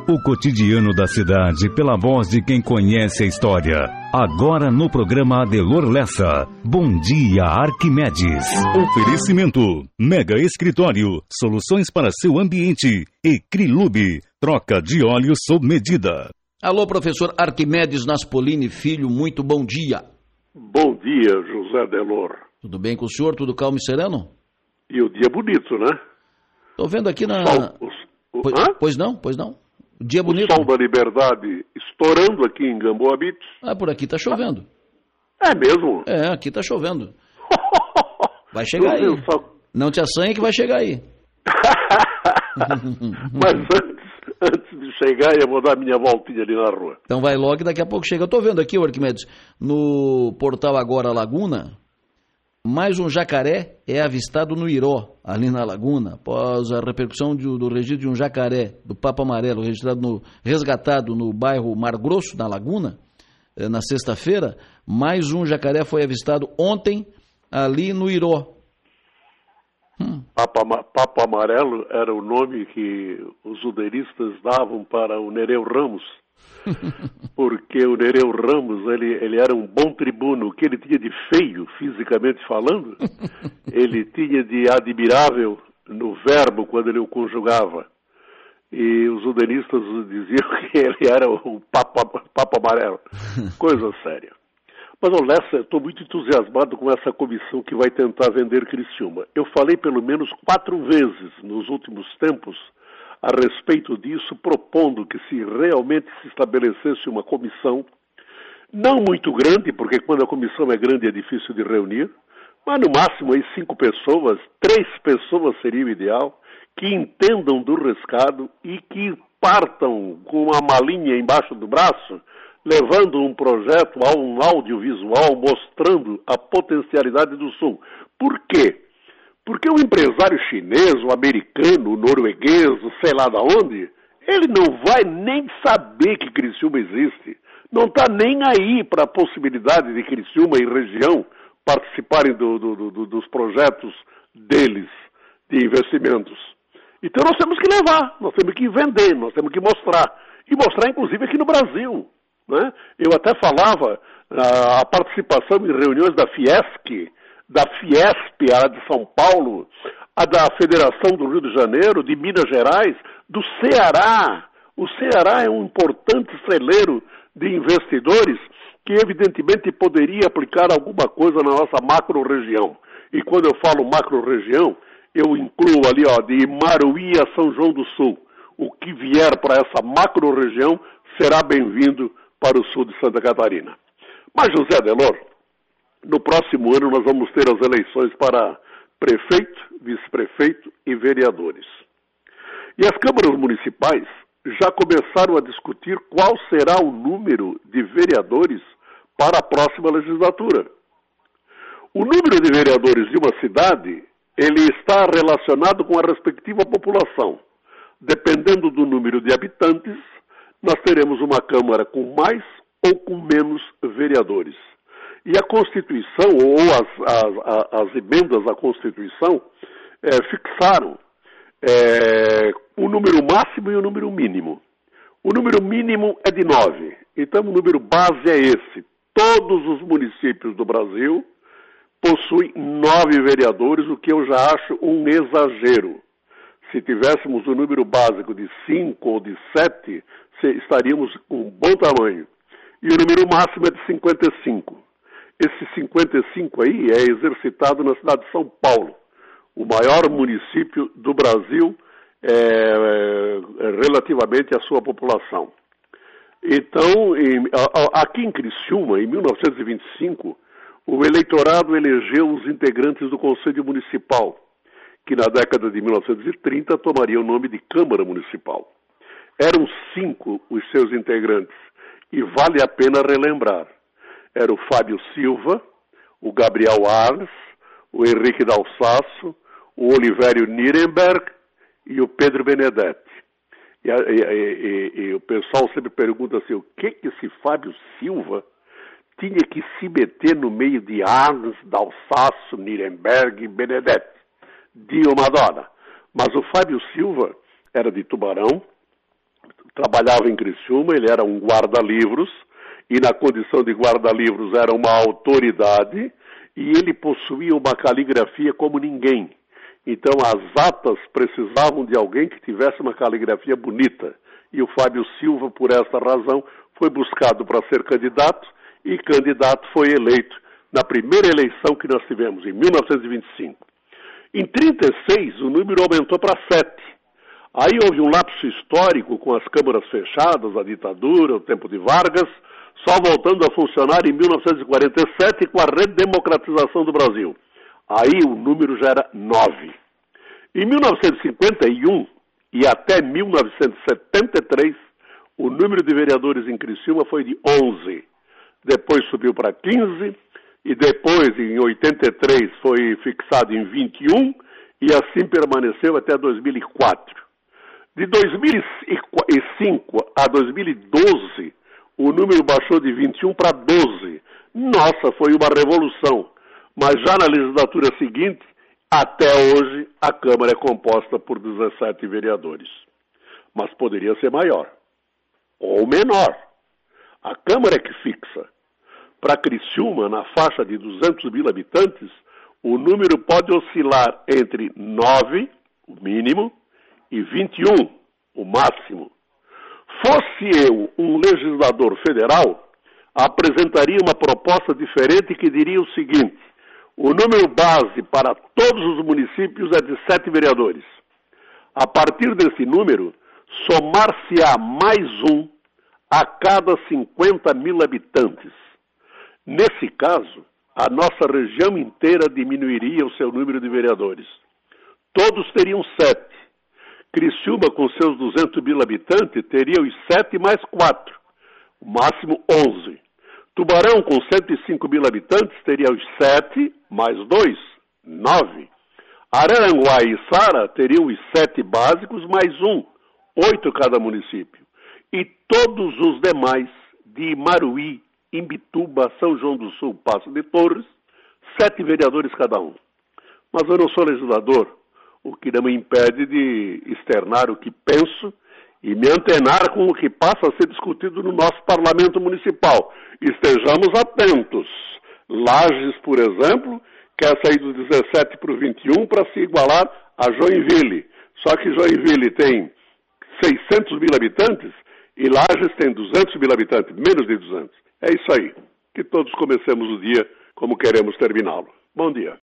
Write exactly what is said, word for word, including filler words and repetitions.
O cotidiano da cidade pela voz de quem conhece a história. Agora no programa Adelor Lessa. Bom dia, Arquimedes. Oferecimento. Mega Escritório. Soluções para seu ambiente. E Crilube. Troca de óleo sob medida. Alô, professor Arquimedes Naspolini Filho. Muito bom dia. Bom dia, José Adelor. Tudo bem com o senhor? Tudo calmo e sereno? E o dia bonito, né? Tô vendo aqui na... Sol, o, o, pois, pois não, pois não. O dia bonito. O sol da liberdade estourando aqui em Gamboabitos. Ah, por aqui tá chovendo. É mesmo? É, aqui tá chovendo. Vai chegar aí. Só... Não te assanha que vai chegar aí. Mas antes, antes de chegar, eu vou dar minha voltinha ali na rua. Então vai logo e daqui a pouco chega. Eu tô vendo aqui, Arquimedes, no portal Agora Laguna, mais um jacaré é avistado no Iró, ali na Laguna, após a repercussão de, do registro de um jacaré do Papo Amarelo, registrado no, resgatado no bairro Mar Grosso, na Laguna, eh, na sexta-feira. Mais um jacaré foi avistado ontem ali no Iró. Hum. Papo, Papo Amarelo era o nome que os udeiristas davam para o Nereu Ramos, porque o Nereu Ramos, ele, ele era um bom tribuno. O que ele tinha de feio, fisicamente falando, ele tinha de admirável no verbo quando ele o conjugava. E os udenistas diziam que ele era o Papo, Papo Amarelo. Coisa séria. Mas, olha, eu estou muito entusiasmado com essa comissão que vai tentar vender Criciúma. Eu falei pelo menos quatro vezes nos últimos tempos a respeito disso, propondo que se realmente se estabelecesse uma comissão, não muito grande, porque quando a comissão é grande é difícil de reunir, mas no máximo aí cinco pessoas, três pessoas seria o ideal, que entendam do rescado e que partam com uma malinha embaixo do braço, levando um projeto a um audiovisual mostrando a potencialidade do Sul. Por quê? Porque o empresário chinês, o americano, o norueguês, o sei lá da onde, ele não vai nem saber que Criciúma existe. Não está nem aí para a possibilidade de Criciúma e região participarem do, do, do, dos projetos deles, de investimentos. Então nós temos que levar, nós temos que vender, nós temos que mostrar. E mostrar inclusive aqui no Brasil. Né? Eu até falava a participação em reuniões da Fiesc, da Fiesp, a de São Paulo, a da Federação do Rio de Janeiro, de Minas Gerais, do Ceará. O Ceará é um importante celeiro de investidores que evidentemente poderia aplicar alguma coisa na nossa macro-região. E quando eu falo macro-região, eu incluo ali ó, de Maruí a São João do Sul. O que vier para essa macro-região será bem-vindo para o sul de Santa Catarina. Mas, José Adelor, no próximo ano nós vamos ter as eleições para prefeito, vice-prefeito e vereadores. E as câmaras municipais já começaram a discutir qual será o número de vereadores para a próxima legislatura. O número de vereadores de uma cidade, ele está relacionado com a respectiva população. Dependendo do número de habitantes, nós teremos uma Câmara com mais ou com menos vereadores. E a Constituição, ou as, as, as emendas à Constituição, é, fixaram é, o número máximo e o número mínimo. O número mínimo é de nove. Então, o número base é esse. Todos os municípios do Brasil possuem nove vereadores, o que eu já acho um exagero. Se tivéssemos o número básico de cinco ou de sete, estaríamos com um bom tamanho. E o número máximo é de cinquenta e cinco. Esse cinquenta e cinco aí é exercitado na cidade de São Paulo, o maior município do Brasil é, é, relativamente à sua população. Então, em, a, aqui em Criciúma, em mil novecentos e vinte e cinco, o eleitorado elegeu os integrantes do Conselho Municipal, que na década de mil novecentos e trinta tomaria o nome de Câmara Municipal. Eram cinco os seus integrantes, e vale a pena relembrar. Era o Fábio Silva, o Gabriel Arnes, o Henrique Dalsasso, o Olivério Nirenberg e o Pedro Benedetti. E, e, e, e o pessoal sempre pergunta assim, o que que esse Fábio Silva tinha que se meter no meio de Arnes, Dalsasso, Nirenberg e Benedetti? Dio Madonna. Mas o Fábio Silva era de Tubarão, trabalhava em Criciúma, ele era um guarda-livros, e na condição de guarda-livros era uma autoridade, e ele possuía uma caligrafia como ninguém. Então as atas precisavam de alguém que tivesse uma caligrafia bonita. E o Fábio Silva, por esta razão, foi buscado para ser candidato, e candidato foi eleito na primeira eleição que nós tivemos, em mil novecentos e vinte e cinco. Em trinta e seis, o número aumentou para sete. Aí houve um lapso histórico com as câmaras fechadas, a ditadura, o tempo de Vargas, só voltando a funcionar em mil novecentos e quarenta e sete com a redemocratização do Brasil. Aí o número já era nove. Em mil novecentos e cinquenta e um e até mil novecentos e setenta e três, o número de vereadores em Criciúma foi de onze. Depois subiu para quinze, e depois, em oitenta e três, foi fixado em vinte e um, e assim permaneceu até dois mil e quatro. De dois mil e cinco a dois mil e doze, o número baixou de vinte e um para doze. Nossa, foi uma revolução. Mas já na legislatura seguinte, até hoje, a Câmara é composta por dezessete vereadores. Mas poderia ser maior. Ou menor. A Câmara é que fixa. Para Criciúma, na faixa de duzentos mil habitantes, o número pode oscilar entre nove, o mínimo, e vinte e um, o máximo. Fosse eu um legislador federal, apresentaria uma proposta diferente que diria o seguinte: o número base para todos os municípios é de sete vereadores. A partir desse número, somar-se-á mais um a cada cinquenta mil habitantes. Nesse caso, a nossa região inteira diminuiria o seu número de vereadores. Todos teriam sete. Criciúma, com seus duzentos mil habitantes, teria os sete mais quatro, o máximo onze. Tubarão, com cento e cinco mil habitantes, teria os sete mais dois, nove. Araranguá e Sara teriam os sete básicos mais um, oito cada município. E todos os demais, de Imaruí, Imbituba, São João do Sul, Passo de Torres, sete vereadores cada um. Mas eu não sou legislador, o que não me impede de externar o que penso e me antenar com o que passa a ser discutido no nosso parlamento municipal. Estejamos atentos. Lages, por exemplo, quer sair do dezessete para o vinte e um para se igualar a Joinville. Só que Joinville tem seiscentos mil habitantes e Lages tem duzentos mil habitantes, menos de duzentos. É isso aí. Que todos comecemos o dia como queremos terminá-lo. Bom dia.